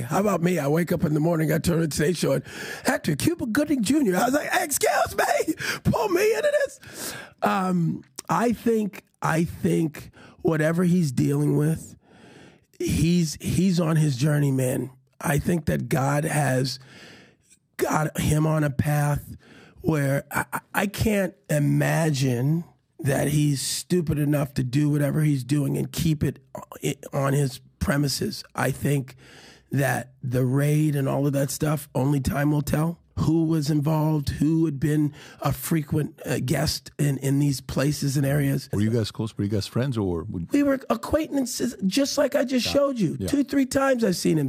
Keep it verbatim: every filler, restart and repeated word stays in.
how about me? I wake up in the morning, I turn on the Today Show, and actor Cuba Gooding Junior I was like, excuse me, pull me into this. Um, I think, I think whatever he's dealing with, he's he's on his journey, man. I think that God has got him on a path where I, I can't imagine that he's stupid enough to do whatever he's doing and keep it on his premises. I think that the raid and all of that stuff, only time will tell. Who was involved, who had been a frequent uh, guest in, in these places and areas. Were you guys close? Were you guys friends? or? Would... We were acquaintances, just like I just yeah. showed you. Yeah. Two, three times I've seen him.